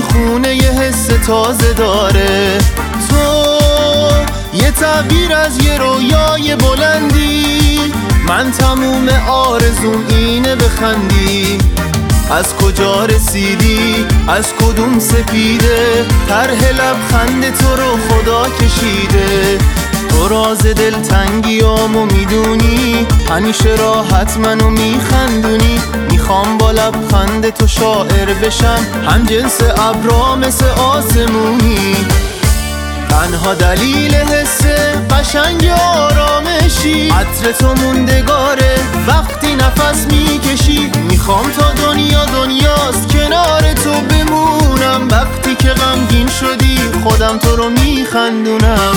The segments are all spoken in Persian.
خونه یه حس تازه داره. تو یه تعبیر از یه رویای بلندی، من تموم آرزوم اینه بخندی. از کجا رسیدی؟ از کدوم سپیده؟ طرح لبخند تو رو خدا کشیده. تو راز دلتنگیامو میدونی، همیشه راحت منو میخندونی. میخوام با لبخند تو شاعر بشم، هم جنس ابرا مثل آسمونی. تنها دلیل حس قشنگ آرامشی، عطر تو موندگاره وقتی نفس میکشی. میخوام تا دنیاست کنار تو بمونم، وقتی که غمگین شدی خودم تو رو میخندونم.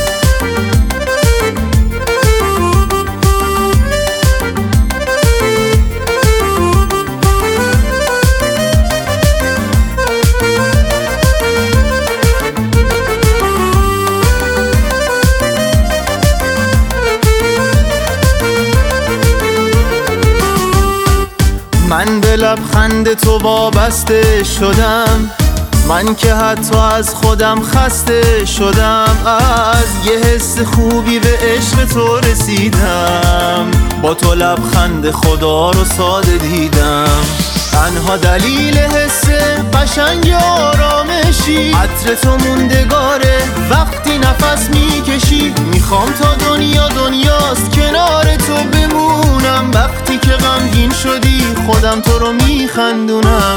من به لبخند تو وابسته شدم، من که حتی از خودم خسته شدم. از یه حس خوبی به عشق تو رسیدم، با تو لبخند خدا رو ساده دیدم. تنها دلیل حس قشنگ آرامشی، عطر تو موندگاره وقتی نفس میکشی. میخوام تا دنیاست کنار تو بمونم، وقتی که غمگین شدی خودم تو رو میخندونم.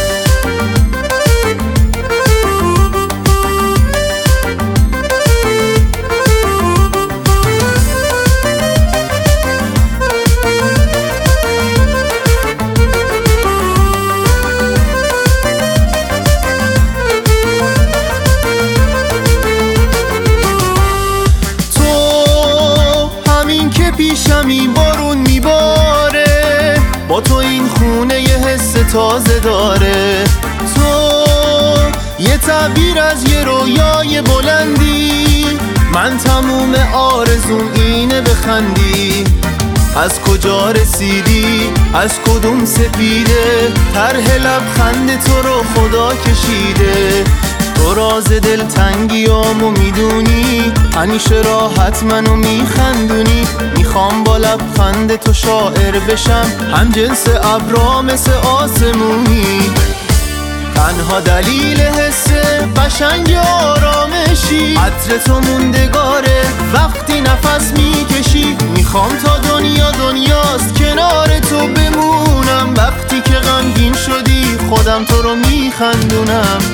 پیشم این بارون میباره، با تو این خونه یه حس تازه داره. تو یه تعبیر از یه رویای بلندی، من تموم آرزوم اینه بخندی. از کجا رسیدی؟ از کدوم سپیده؟ طرح لبخند تو رو خدا کشیده. تو راز دلتنگیامو میدونی، همیشه راحت منو میخندونی. میخوام با لبخند تو شاعر بشم، هم جنس ابرا مثل آسمونی. تنها دلیل حس قشنگ آرامشی، عطر تو موندگاره وقتی نفس میکشی. میخوام تا دنیاست کنار تو بمونم، وقتی که غمگین شدی خودم تو رو میخندونم.